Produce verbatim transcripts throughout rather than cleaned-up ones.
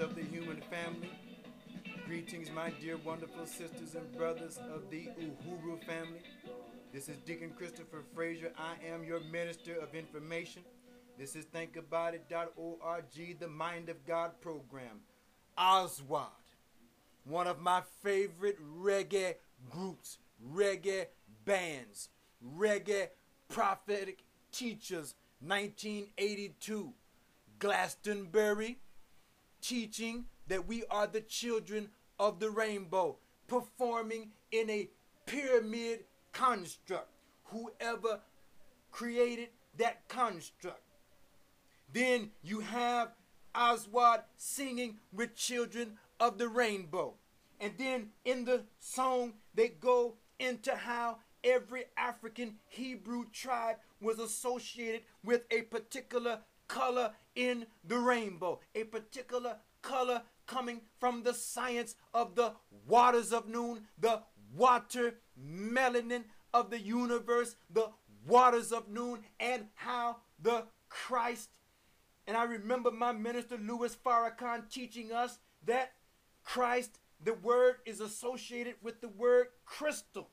of the human family. Greetings, my dear wonderful sisters and brothers of the Uhuru family. This is Deacon Christopher Frazier. I am your minister of information. This is think about it dot org, the Mind of God program. Oswald, one of my favorite reggae groups, reggae bands, reggae prophetic teachers, nineteen eighty-two. Glastonbury, teaching that we are the children of the rainbow, performing in a pyramid construct. Whoever created that construct. Then you have Oswald singing with Children of the Rainbow. And then in the song, they go into how every African Hebrew tribe was associated with a particular color in the rainbow, a particular color coming from the science of the waters of noon, the water melanin of the universe, the waters of noon, and how the Christ. And I remember my minister Louis Farrakhan teaching us that Christ, the word, is associated with the word crystal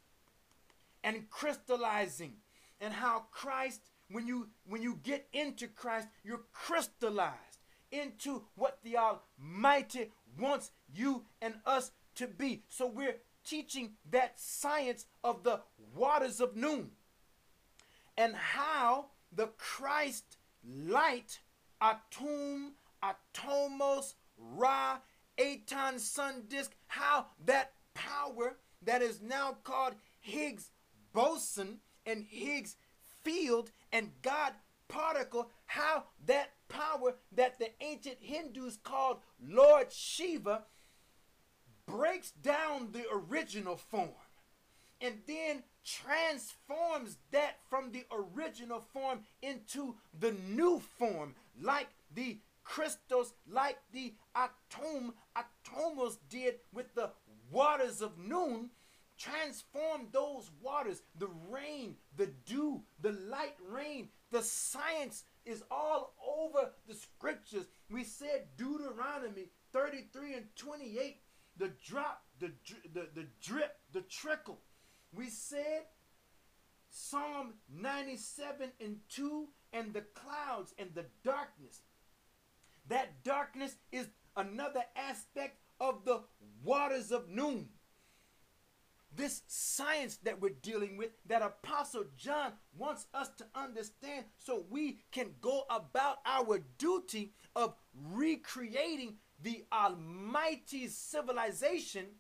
and crystallizing, and how Christ, when you when you get into Christ, you're crystallized into what the Almighty wants you and us to be. So we're teaching that science of the waters of noon and how the Christ light, Atum, Atomos, Ra, Aton, sun disk, how that power that is now called Higgs boson and Higgs field and God particle, how that power that the ancient Hindus called Lord Shiva breaks down the original form and then transforms that from the original form into the new form, like the crystals, like the atom, atomos did with the waters of noon. Transform those waters, the rain, the dew, the light rain. The science is all over the scriptures. We said Deuteronomy thirty-three and twenty-eight, the drop, the, the, the drip, the trickle. We said Psalm ninety-seven and two, and the clouds and the darkness. That darkness is another aspect of the waters of noon. This science that we're dealing with, that Apostle John wants us to understand so we can go about our duty of recreating the almighty civilization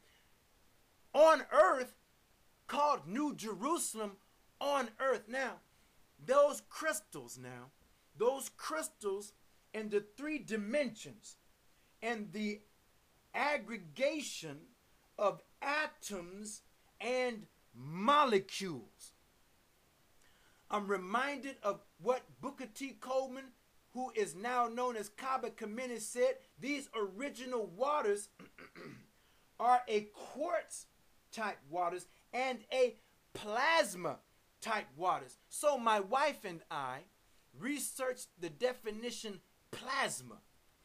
on earth called New Jerusalem on earth. Now, those crystals now, those crystals in the three dimensions and the aggregation of atoms and molecules. I'm reminded of what Booker T. Coleman, who is now known as Kaba Kamene, said. These original waters are a quartz type waters and a plasma type waters. So my wife and I researched the definition plasma.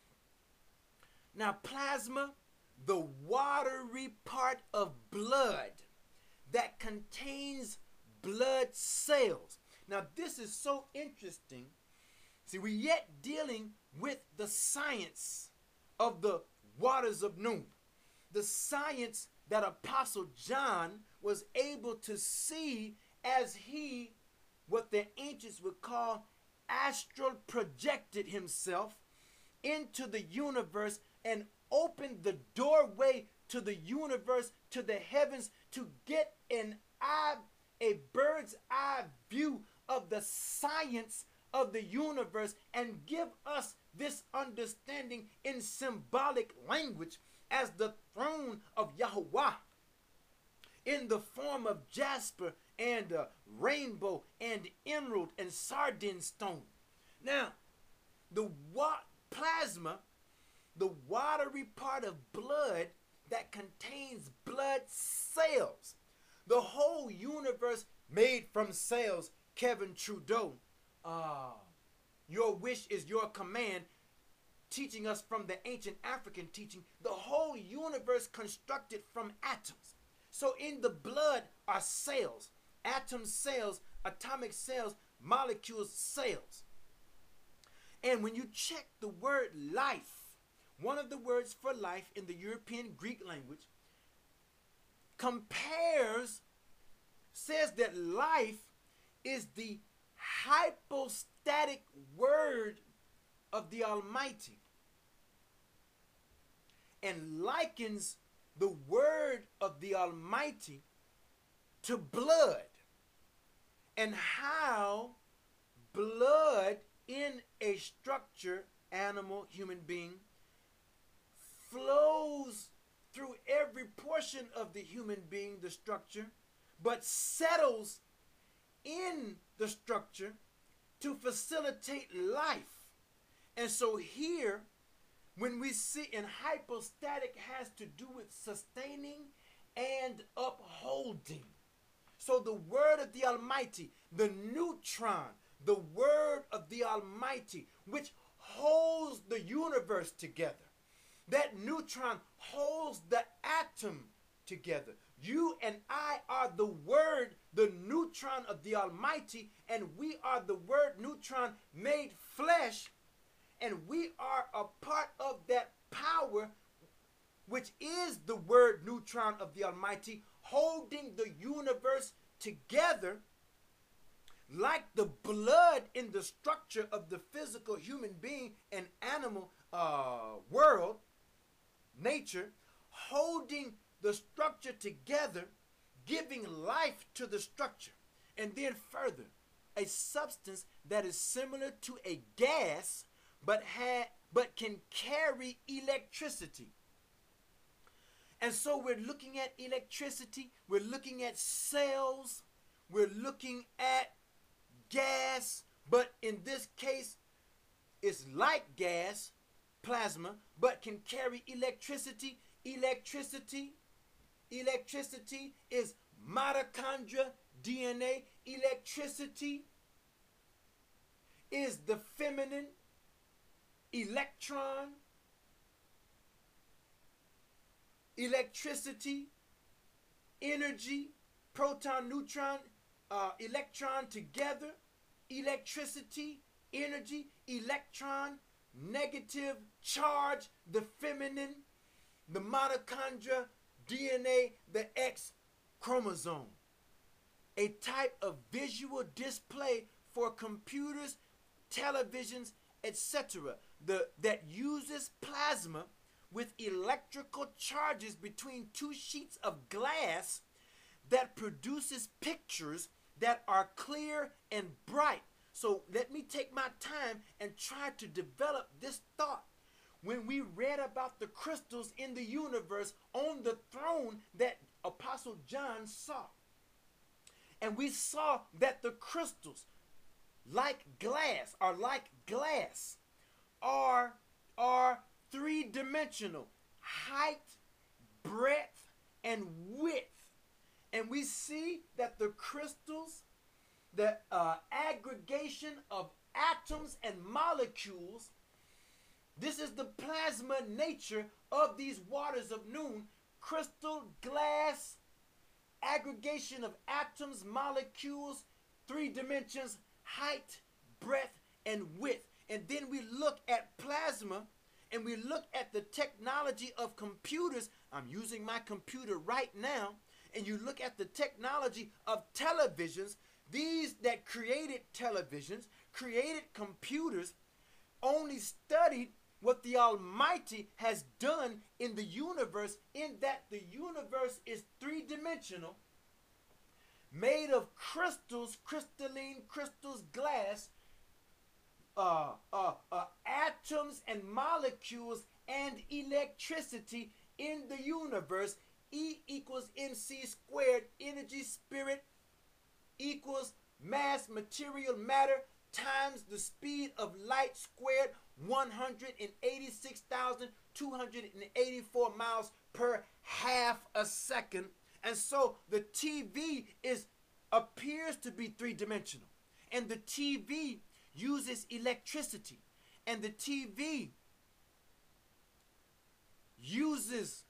Now plasma, the watery part of blood that contains blood cells. Now this is so interesting. See, we're yet dealing with the science of the waters of noon. The science that Apostle John was able to see as he, what the ancients would call, astral projected himself into the universe and opened the doorway to the universe, to the heavens, to get an eye, a bird's eye view of the science of the universe and give us this understanding in symbolic language as the throne of Yahweh in the form of jasper and uh, rainbow and emerald and sardine stone. Now, the wa- plasma, the watery part of blood that contains blood cells. The whole universe made from cells. Kevin Trudeau, uh, your wish is your command. teaching us from the ancient African teaching, the whole universe constructed from atoms. So in the blood are cells, atoms, cells, atomic cells, molecules, cells. And when you check the word life, one of the words for life in the European Greek language compares, says that life is the hypostatic word of the Almighty, and likens the word of the Almighty to blood, and how blood in a structure, animal, human being, flows through every portion of the human being, the structure, but settles in the structure to facilitate life. And so here, when we see in hypostatic, has to do with sustaining and upholding. So the word of the Almighty, the neutron, the word of the Almighty, which holds the universe together. That neutron holds the atom together. You and I are the word, the neutron of the Almighty, and we are the word neutron made flesh, and we are a part of that power, which is the word neutron of the Almighty, holding the universe together. Like the blood in the structure of the physical human being and animal uh, world, nature, holding the structure together, giving life to the structure. And then further, a substance that is similar to a gas, but, ha but can carry electricity. And so we're looking at electricity, we're looking at cells, we're looking at gas, but in this case, it's like gas, plasma, but can carry electricity. Electricity, electricity is mitochondria, D N A. Electricity is the feminine electron. Electricity, energy, proton, neutron, uh, electron together. Electricity, energy, electron, negative charge, the feminine, the mitochondria, D N A, the X chromosome. A type of visual display for computers, televisions, et cetera. The that uses plasma with electrical charges between two sheets of glass that produces pictures that are clear and bright. So let me take my time and try to develop this thought. When we read about the crystals in the universe on the throne that Apostle John saw, and we saw that the crystals, like glass, are like glass, are, are three-dimensional, height, breadth, and width. And we see that the crystals, the uh, aggregation of atoms and molecules, this is the plasma nature of these waters of noon. Crystal, glass, aggregation of atoms, molecules, three dimensions, height, breadth, and width. And then we look at plasma, and we look at the technology of computers. I'm using my computer right now. And you look at the technology of televisions. These that created televisions, created computers, only studied what the Almighty has done in the universe, in that the universe is three-dimensional, made of crystals, crystalline crystals, glass, uh, uh, uh, atoms and molecules, and electricity in the universe. E equals mc squared, energy, spirit, equals mass, material, matter, times the speed of light squared, one hundred eighty-six thousand two hundred eighty-four miles per half a second. And so the T V is appears to be three-dimensional. And the T V uses electricity. And the T V uses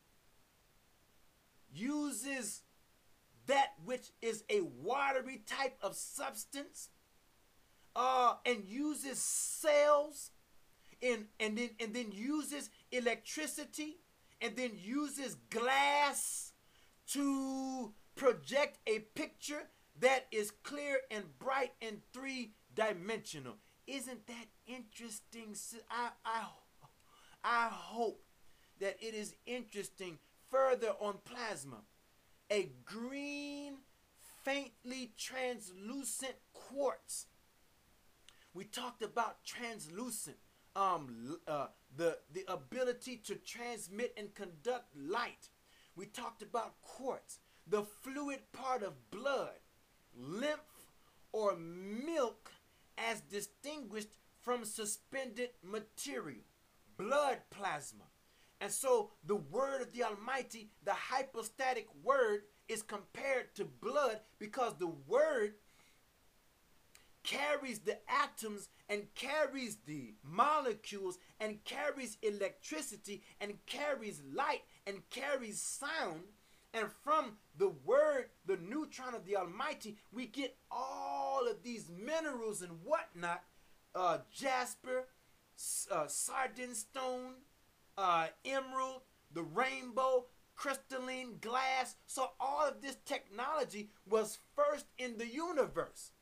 uses that which is a watery type of substance, uh, and uses cells, and, and then and then uses electricity, and then uses glass to project a picture that is clear and bright and three-dimensional. Isn't that interesting? I, I, I hope that it is interesting. Further on plasma, a green, faintly translucent quartz. We talked about translucent, um, uh, the, the ability to transmit and conduct light. We talked about quartz, the fluid part of blood, lymph, or milk, as distinguished from suspended material, blood plasma. And so the word of the Almighty, the hypostatic word, is compared to blood because the word carries the atoms and carries the molecules and carries electricity and carries light and carries sound. And from the word, the neutron of the Almighty, we get all of these minerals and whatnot, uh, jasper, uh, sardine stone, uh, emerald, the rainbow, crystalline glass. So all of this technology was first in the universe.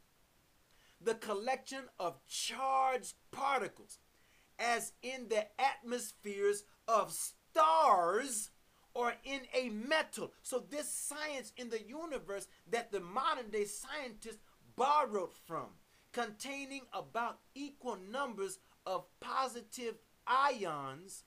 The collection of charged particles, as in the atmospheres of stars or in a metal. So this science in the universe that the modern day scientists borrowed from, containing about equal numbers of positive ions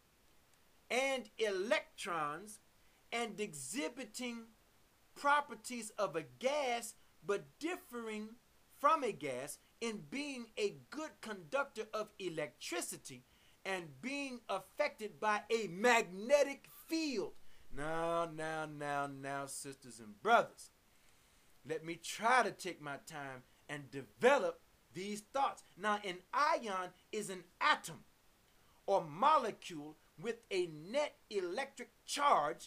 and electrons, and exhibiting properties of a gas but differing from a gas in being a good conductor of electricity and being affected by a magnetic field. Now, now, now, now, sisters and brothers, let me try to take my time and develop these thoughts. Now, an ion is an atom or molecule with a net electric charge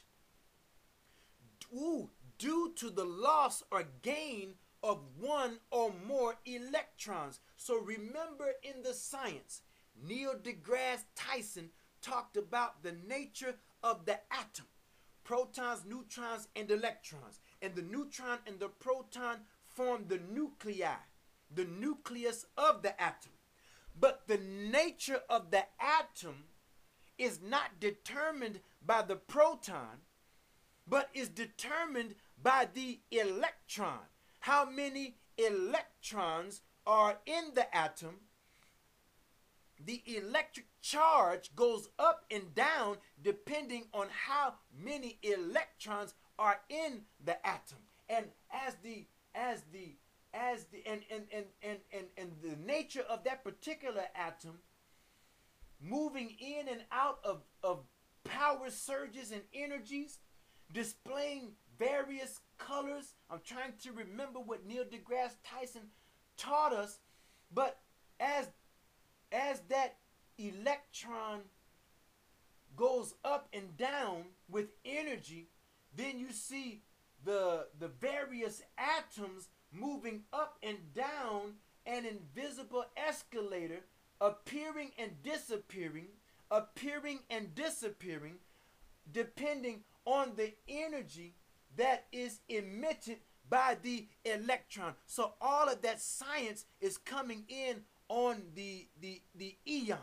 ooh, due to the loss or gain of one or more electrons. So remember, in the science, Neil deGrasse Tyson talked about the nature of the atom: protons, neutrons, and electrons. And the neutron and the proton form the nuclei, the nucleus of the atom. But the nature of the atom is not determined by the proton, but is determined by the electron. How many electrons are in the atom? The electric charge goes up and down depending on how many electrons are in the atom. And as the as the as the and and and and and, and the nature of that particular atom moving in and out of, of power surges and energies, displaying various colors. I'm trying to remember what Neil deGrasse Tyson taught us, but as as that electron goes up and down with energy, then you see the the various atoms moving up and down an invisible escalator, appearing and disappearing, appearing and disappearing, depending on the energy that is emitted by the electron. So all of that science is coming in on the the the eon.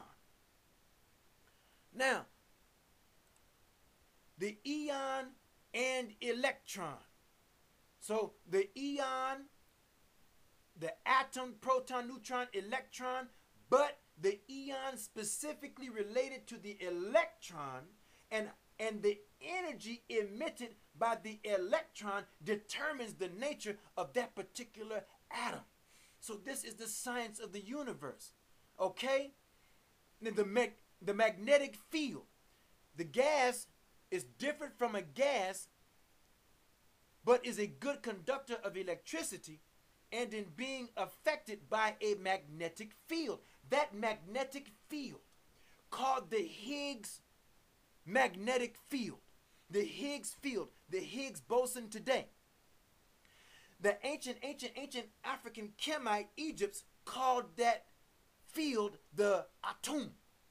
Now, the eon and electron. So the eon, the atom, proton, neutron, electron, but the eon specifically related to the electron, and and the energy emitted by the electron determines the nature of that particular atom. So this is the science of the universe. Okay? Then the mag the magnetic field. The gas is different from a gas, but is a good conductor of electricity and in being affected by a magnetic field. That magnetic field, called the Higgs magnetic field, the Higgs field, the Higgs boson today. The ancient, ancient, ancient African Kemite Egypts called that field the Atum.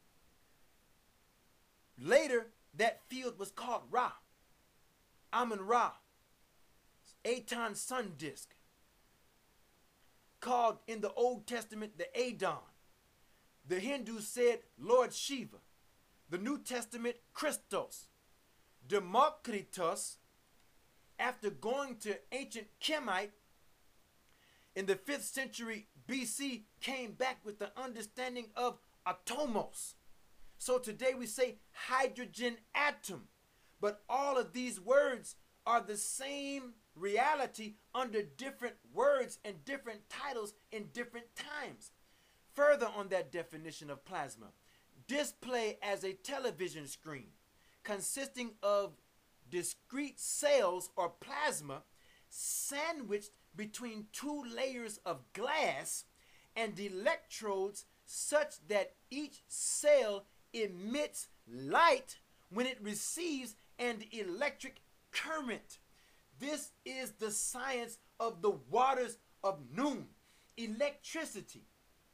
Later, that field was called Ra, Amun-Ra, Aton sun disk, called in the Old Testament the Adon. The Hindus said Lord Shiva. The New Testament, Christos. Democritus, after going to ancient Kemite in the fifth century B C, came back with the understanding of atomos. So today we say hydrogen atom. But all of these words are the same reality under different words and different titles in different times. Further on that definition of plasma, display as a television screen consisting of discrete cells or plasma sandwiched between two layers of glass and electrodes such that each cell emits light when it receives an electric current. This is the science of the waters of noon. Electricity.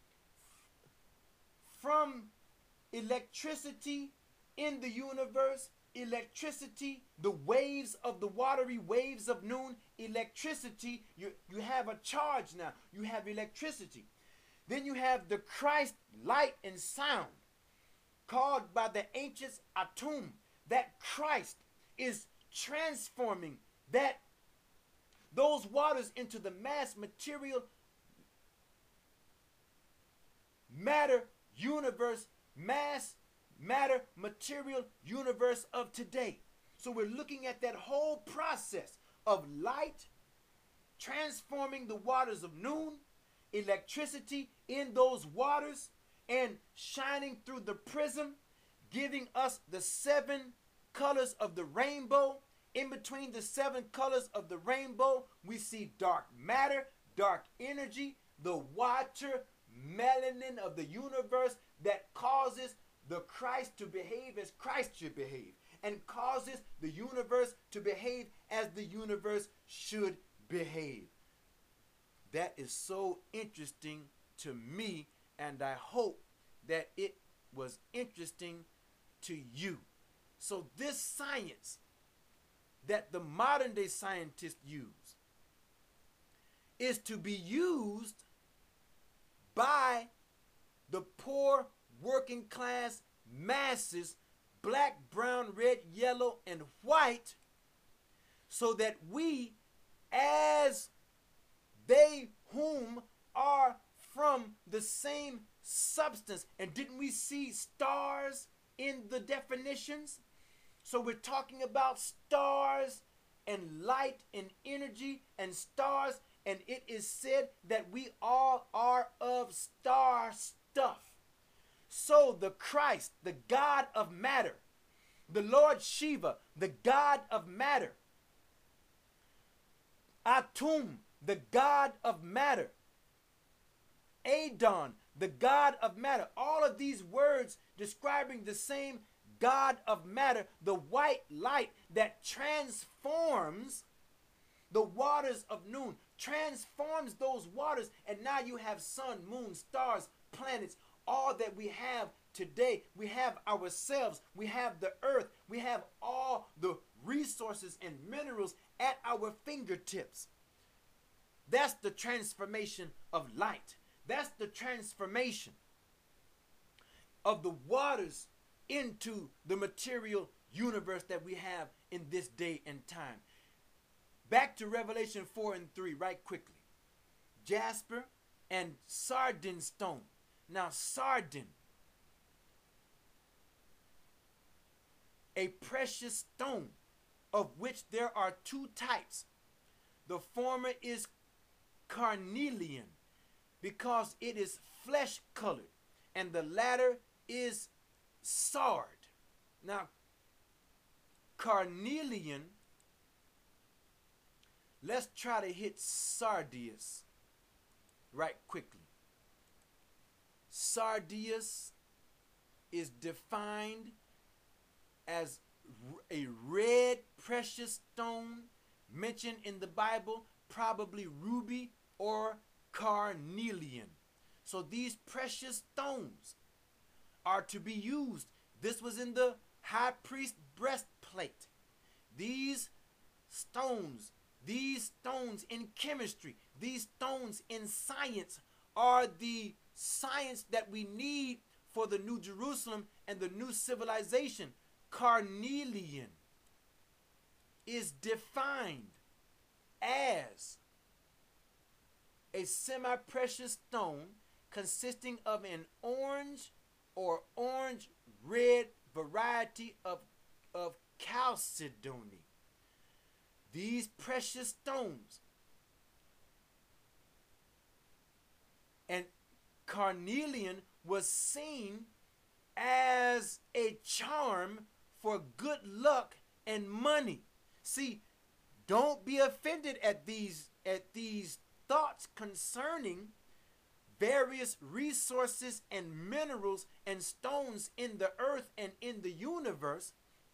From electricity in the universe, electricity, the waves of the watery waves of noon, electricity, you, you have a charge now. You have electricity. Then you have the Christ light and sound, called by the ancients Atum. That Christ is transforming that those waters into the mass material matter universe, mass matter material universe of today. So we're looking at that whole process of light transforming the waters of noon, electricity in those waters, and shining through the prism, giving us the seven colors of the rainbow. In between the seven colors of the rainbow, we see dark matter, dark energy, the water melanin of the universe that causes the Christ to behave as Christ should behave, and causes the universe to behave as the universe should behave. That is so interesting to me, and I hope that it was interesting to you. So this science that the modern day scientists use is to be used by the poor working class masses, black, brown, red, yellow, and white, so that we, as they whom are from the same substance. And didn't we see stars in the definitions? So we're talking about stars and light and energy and stars, and it is said that we all are of star stuff. So the Christ, the God of matter, the Lord Shiva, the God of matter, Atum, the God of matter, Adon, the God of matter, all of these words describing the same God of matter, the white light that transforms the waters of noon, transforms those waters, and now you have sun, moon, stars, planets, all that we have today. We have ourselves, we have the earth, we have all the resources and minerals at our fingertips. That's the transformation of light. That's the transformation of the waters into the material universe that we have in this day and time. Back to Revelation four and three right quickly. Jasper and sardine stone. Now sardine, a precious stone of which there are two types. The former is carnelian because it is flesh colored, and the latter is sard. Now carnelian, let's try to hit sardius right quickly. Sardius is defined as a red precious stone mentioned in the Bible, probably ruby or carnelian. So these precious stones are to be used. This was in the high priest breastplate. These stones, these stones in chemistry, these stones in science are the science that we need for the New Jerusalem and the new civilization. Carnelian is defined as a semi-precious stone consisting of an orange or orange red variety of, of chalcedony. These precious stones and carnelian was seen as a charm for good luck and money. See, don't be offended at these at these thoughts concerning various resources and minerals and stones in the earth and in the universe,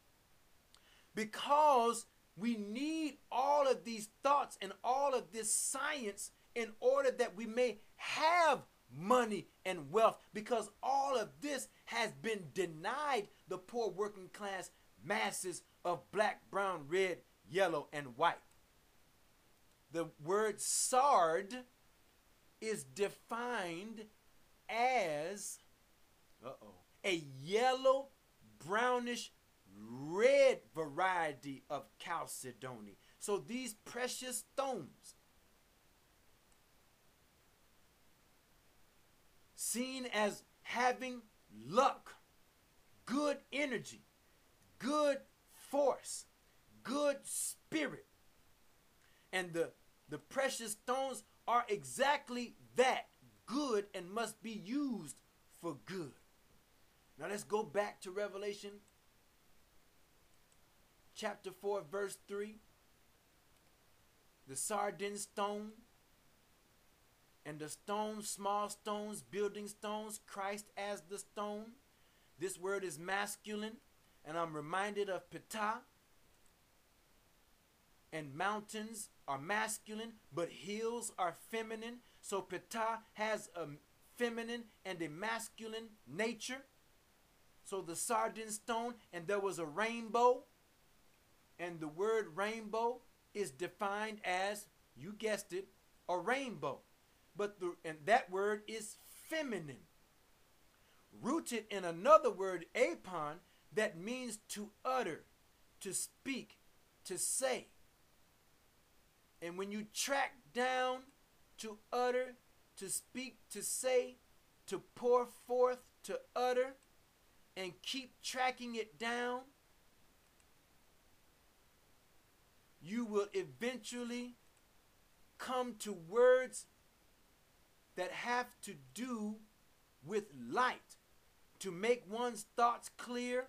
because we need all of these thoughts and all of this science in order that we may have money and wealth, because all of this has been denied the poor working class masses of black, brown, red, yellow, and white. The word sard is defined as uh-oh, a yellow, brownish, red variety of chalcedony. So these precious stones, seen as having luck, good energy, good force, good spirit, and the the precious stones are exactly that, good, and must be used for good. Now let's go back to Revelation chapter four, verse three. The sardine stone and the stones, small stones, building stones, Christ as the stone. This word is masculine, and I'm reminded of Ptah. And mountains are masculine, but hills are feminine. So Ptah has a feminine and a masculine nature. So the sardine stone, and there was a rainbow. And the word rainbow is defined as, you guessed it, a rainbow. But the, and that word is feminine. Rooted in another word, apon, that means to utter, to speak, to say. And when you track down to utter, to speak, to say, to pour forth, to utter, and keep tracking it down, you will eventually come to words that have to do with light, to make one's thoughts clear,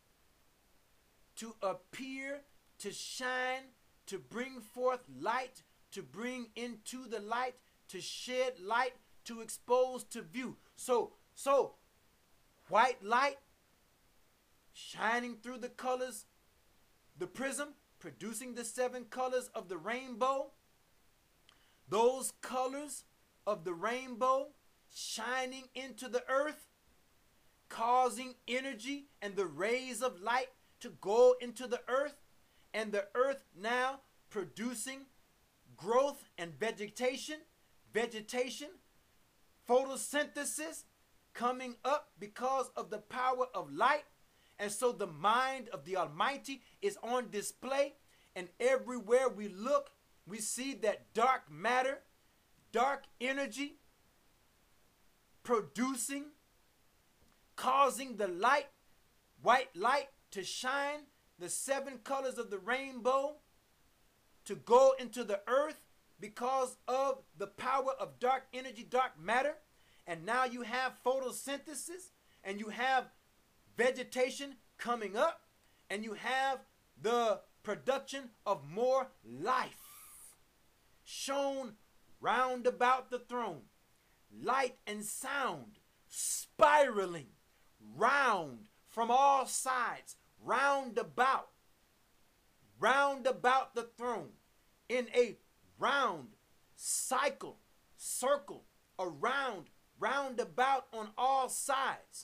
to appear, to shine, to bring forth light, to bring into the light, to shed light, to expose to view. So, so white light shining through the colors, the prism, producing the seven colors of the rainbow. Those colors of the rainbow shining into the earth, causing energy and the rays of light to go into the earth, and the earth now producing growth and vegetation, vegetation, photosynthesis coming up because of the power of light. And so the mind of the Almighty is on display, and everywhere we look, we see that dark matter, dark energy producing, causing the light, white light, to shine, the seven colors of the rainbow to go into the earth because of the power of dark energy, dark matter. And now you have photosynthesis, and you have vegetation coming up, and you have the production of more life shown round about the throne. Light and sound spiraling round from all sides, round about, round about the throne, in a round cycle, circle, around, round about on all sides,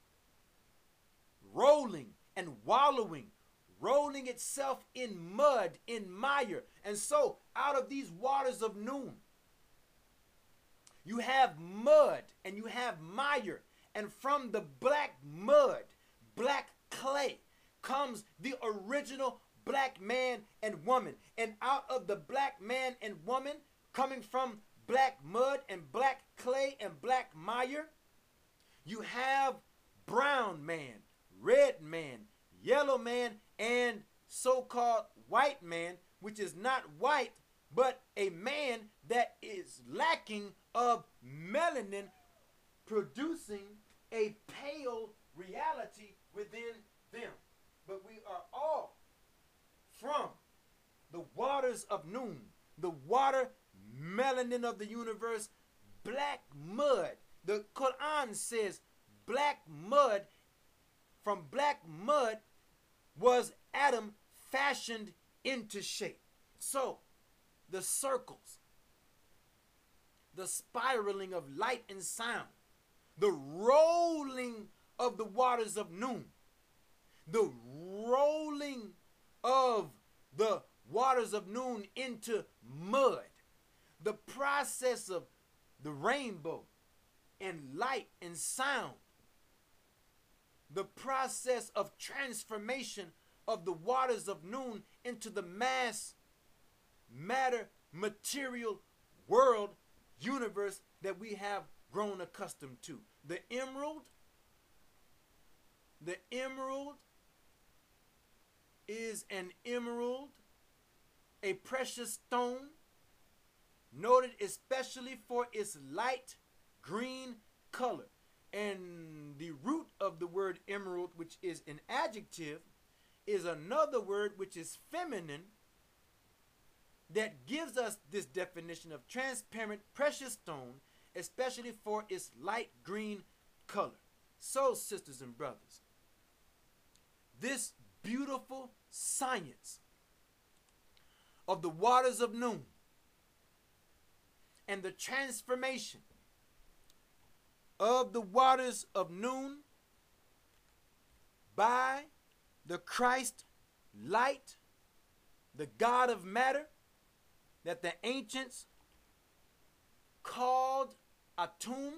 rolling and wallowing, rolling itself in mud, in mire. And so out of these waters of noon, you have mud and you have mire, and from the black mud, black clay, comes the original black man and woman. And out of the black man and woman, coming from black mud and black clay and black mire, you have brown man, red man, yellow man, and so-called white man, which is not white, but a man that is lacking of melanin, producing a pale reality within them. But we are all from the waters of noon, the water melanin of the universe, black mud. The Quran says black mud, from black mud was Adam fashioned into shape. So the circles, the spiraling of light and sound, the rolling of the waters of noon, the rolling of the waters of noon into mud, the process of the rainbow and light and sound, the process of transformation of the waters of noon into the mass matter material world universe that we have grown accustomed to. The emerald, the emerald is an emerald, a precious stone, noted especially for its light green color. And the root of the word emerald, which is an adjective, is another word which is feminine that gives us this definition of transparent precious stone, especially for its light green color. So, sisters and brothers, this beautiful science of the waters of noon and the transformation of the waters of noon by the Christ light, the God of matter, that the ancients called Atum,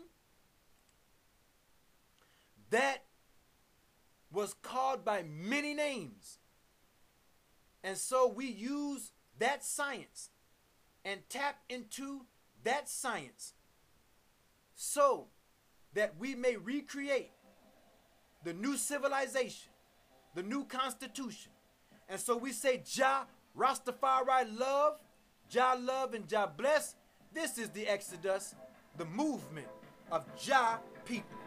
that was called by many names. And so we use that science and tap into that science so that we may recreate the new civilization, the new constitution. And so we say, Jah Rastafari love, Jah love and Jah bless. This is the Exodus, the movement of Jah people.